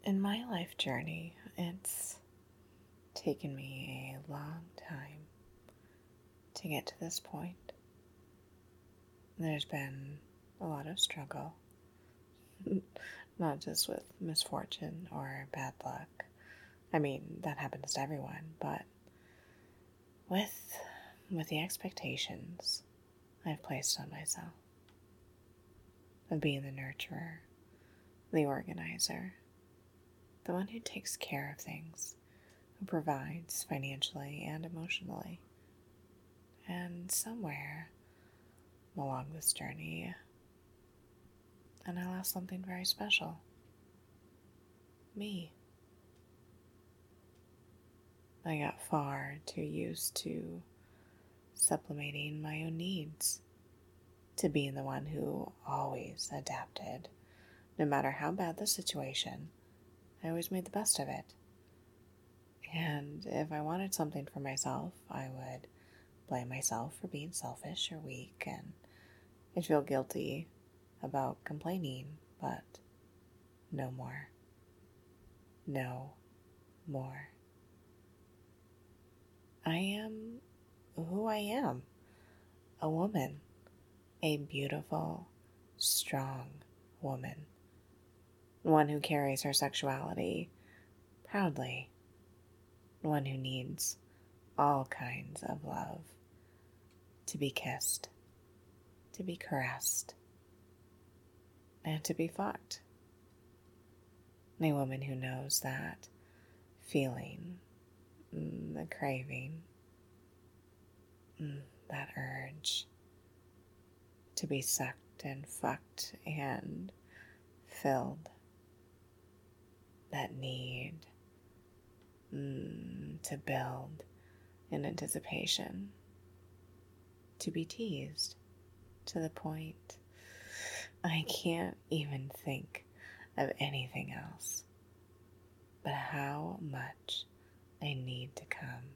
In my life journey, it's taken me a long time to get to this point. There's been a lot of struggle, not just with misfortune or bad luck. I mean, that happens to everyone, but with the expectations I've placed on myself of being the nurturer, the organizer, the one who takes care of things, who provides financially and emotionally. And somewhere along this journey, and I lost something very special. Me. I got far too used to supplementing my own needs, to being the one who always adapted. No matter how bad the situation, I always made the best of it. And if I wanted something for myself, I would blame myself for being selfish or weak, and I'd feel guilty about complaining, but no more. No more. I am who I am, a woman, a beautiful, strong woman, one who carries her sexuality proudly, one who needs all kinds of love, to be kissed, to be caressed, and to be fucked. A woman who knows that feeling, the craving, that urge to be sucked and fucked and filled, that need to build in anticipation, to be teased to the point I can't even think of anything else but how much I need to come.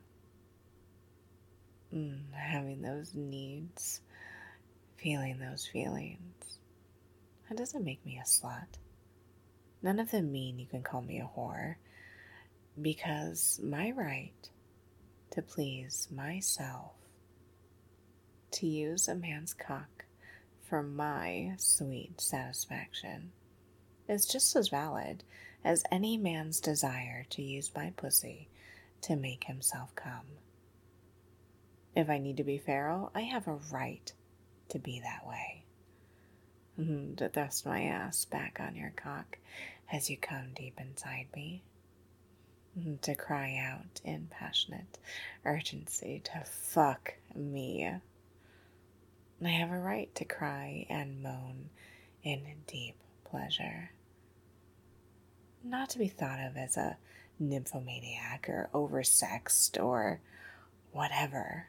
Having those needs, feeling those feelings, that doesn't make me a slut. None of them mean you can call me a whore, because my right to please myself, to use a man's cock for my sweet satisfaction, is just as valid as any man's desire to use my pussy to make himself come. If I need to be feral, I have a right to be that way. To thrust my ass back on your cock as you come deep inside me. To cry out in passionate urgency to fuck me. I have a right to cry and moan in deep pleasure. Not to be thought of as a nymphomaniac or oversexed or whatever.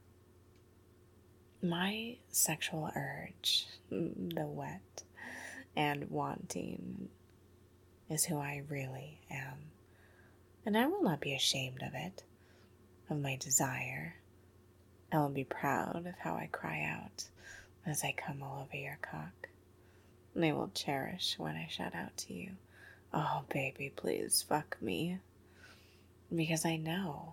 My sexual urge, the wet and wanting, is who I really am. And I will not be ashamed of it, of my desire. I will be proud of how I cry out as I come all over your cock. And I will cherish when I shout out to you, "Oh, baby, please fuck me." Because I know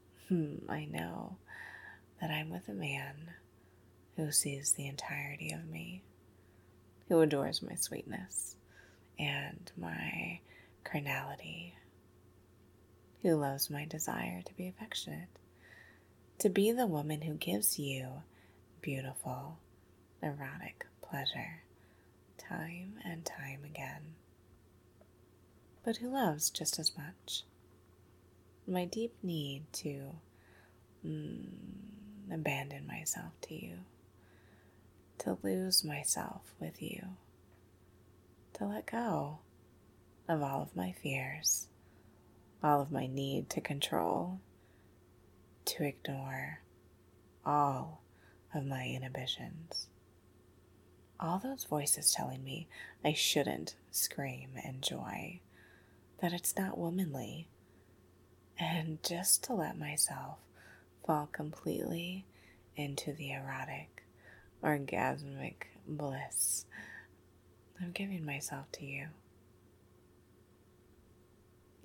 that I'm with a man who sees the entirety of me, who adores my sweetness and my carnality, who loves my desire to be affectionate, to be the woman who gives you beautiful, erotic pleasure time and time again, but who loves just as much my deep need to abandon myself to you, to lose myself with you, to let go of all of my fears, all of my need to control, to ignore all of my inhibitions. All those voices telling me I shouldn't scream in joy, that it's not womanly, and just to let myself fall completely into the erotic, orgasmic bliss of giving myself to you.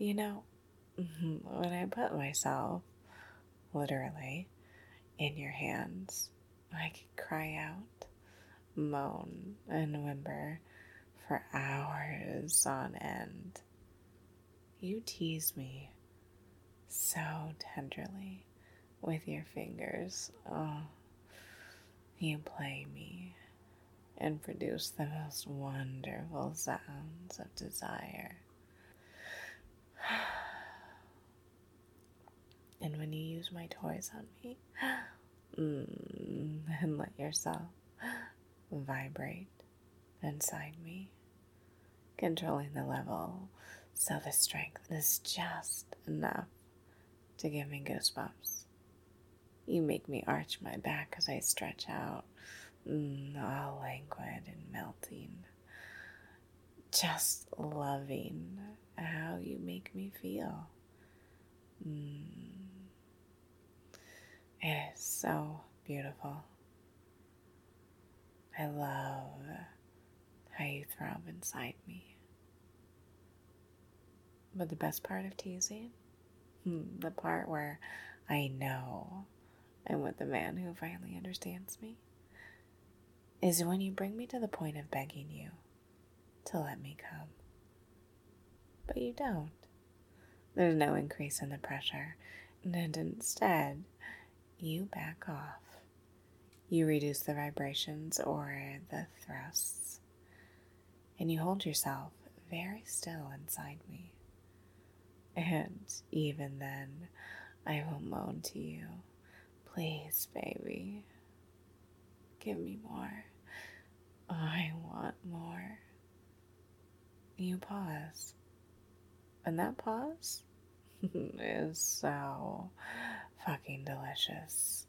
You know, when I put myself, literally, in your hands, I could cry out, moan, and whimper for hours on end. You tease me so tenderly with your fingers. Oh, you play me and produce the most wonderful sounds of desire. And when you use my toys on me, and let yourself vibrate inside me, controlling the level so the strength is just enough to give me goosebumps. You make me arch my back as I stretch out, all languid and melting, just loving how you make me feel. It is so beautiful. I love how you throb inside me. But the best part of teasing, the part where I know I'm with the man who finally understands me, is when you bring me to the point of begging you to let me come. But you don't. There's no increase in the pressure, and instead, you back off. You reduce the vibrations or the thrusts, and you hold yourself very still inside me. And even then, I will moan to you, please, baby, give me more. I want more. You pause. And that pause is so fucking delicious.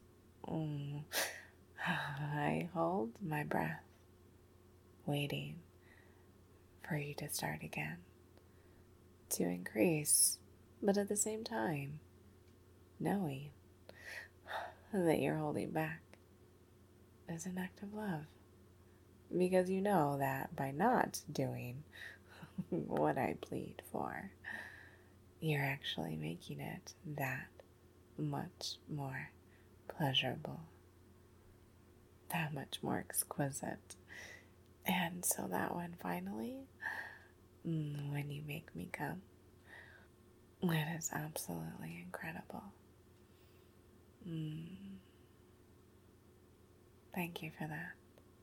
I hold my breath, waiting for you to start again, to increase, but at the same time, knowing that you're holding back is an act of love. Because you know that by not doing what I plead for, you're actually making it that much more pleasurable, that much more exquisite. And so that one finally, when you make me come, it is absolutely incredible. Thank you for that.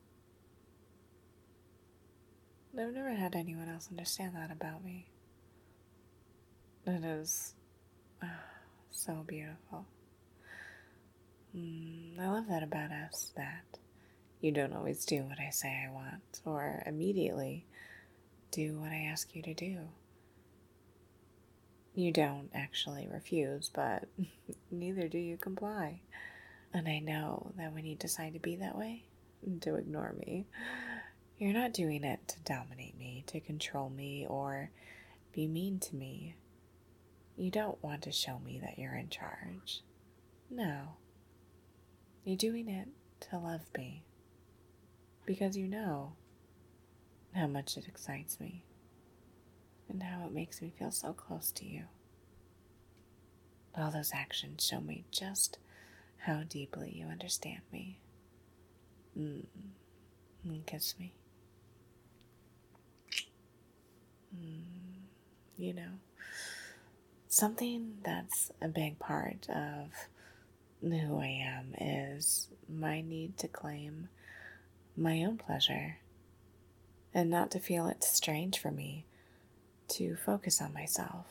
I've never had anyone else understand that about me. It is so beautiful. I love that about us, that you don't always do what I say I want, or immediately do what I ask you to do. You don't actually refuse, but neither do you comply. And I know that when you decide to be that way, to ignore me, you're not doing it to dominate me, to control me, or be mean to me. You don't want to show me that you're in charge. No. You're doing it to love me. Because you know how much it excites me, and how it makes me feel so close to you. All those actions show me just how deeply you understand me. Kiss me. You know, something that's a big part of who I am is my need to claim my own pleasure, and not to feel it strange for me to focus on myself.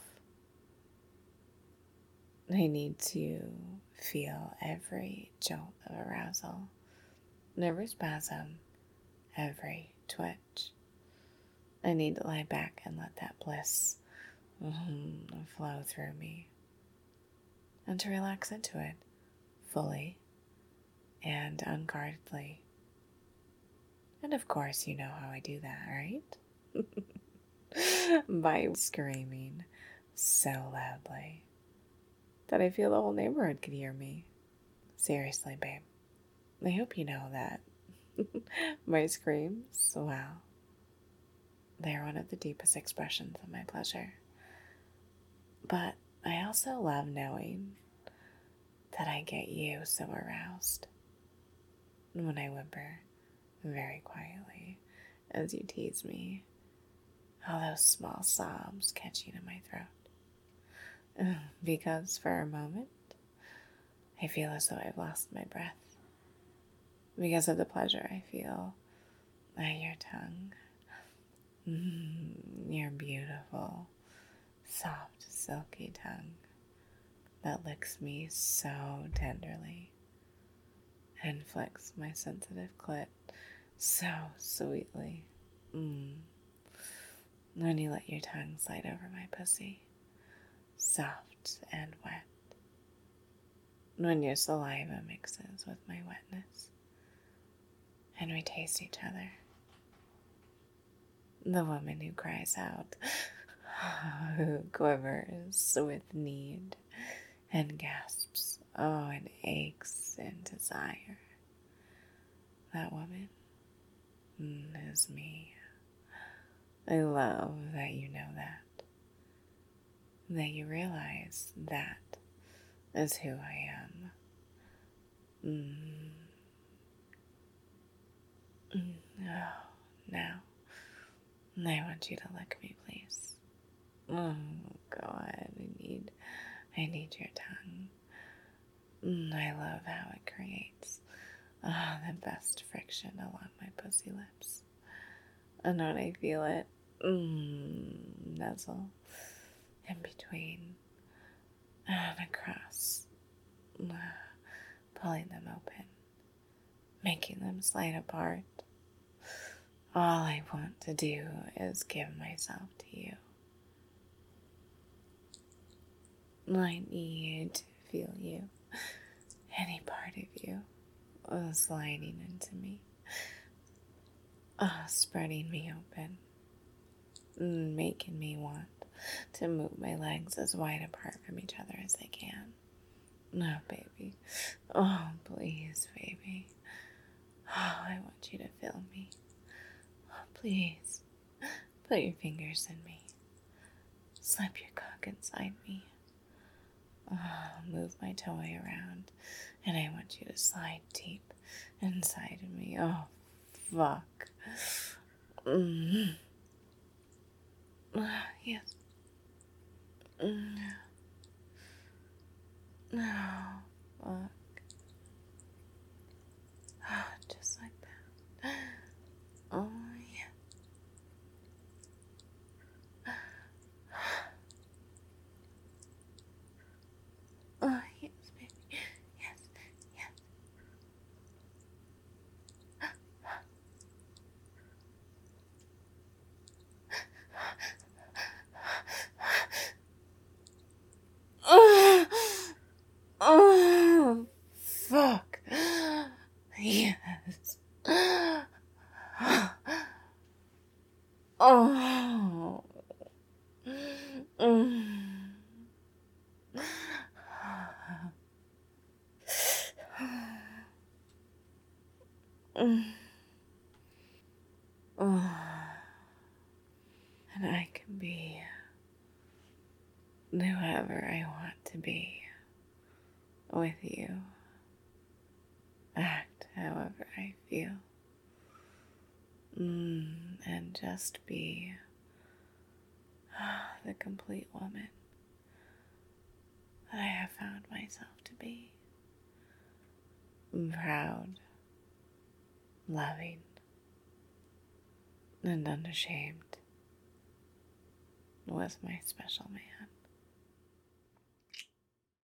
I need to feel every jolt of arousal, every spasm, every twitch. I need to lie back and let that bliss flow through me, and to relax into it fully and unguardedly. And of course, you know how I do that, right? By screaming so loudly that I feel the whole neighborhood could hear me. Seriously, babe, I hope you know that my screams, wow, they're one of the deepest expressions of my pleasure. But I also love knowing that I get you so aroused when I whimper very quietly as you tease me, all those small sobs catching in my throat. Because for a moment, I feel as though I've lost my breath because of the pleasure I feel at your tongue. Your beautiful, soft, silky tongue that licks me so tenderly and flicks my sensitive clit so sweetly. When you let your tongue slide over my pussy, soft and wet. When your saliva mixes with my wetness, and we taste each other. The woman who cries out, who quivers with need and gasps, and aches in desire. That woman is me. I love that you know that you realize that is who I am. Oh, now I want you to lick me, please. Oh, God, I need your tongue. I love how it creates the best friction along my pussy lips. And when I feel it nuzzle in between and across, pulling them open, making them slide apart, all I want to do is give myself to you. I need to feel you, any part of you, sliding into me, spreading me open, making me want to move my legs as wide apart from each other as I can. No, baby. Oh, please, baby. Oh, I want you to feel me. Oh, please. Put your fingers in me. Slip your cock inside me. Oh, move my toy around. And I want you to slide deep inside of me. Oh, fuck. Yes. Oh, fuck. Just like that. Oh, yeah. Oh, yes, baby. Yes, yes. Oh, oh, fuck. Yes. Oh. And I can be whoever I want to be with you. Act however I feel. And just be the complete woman that I have found myself to be. Proud, loving, and unashamed with my special man.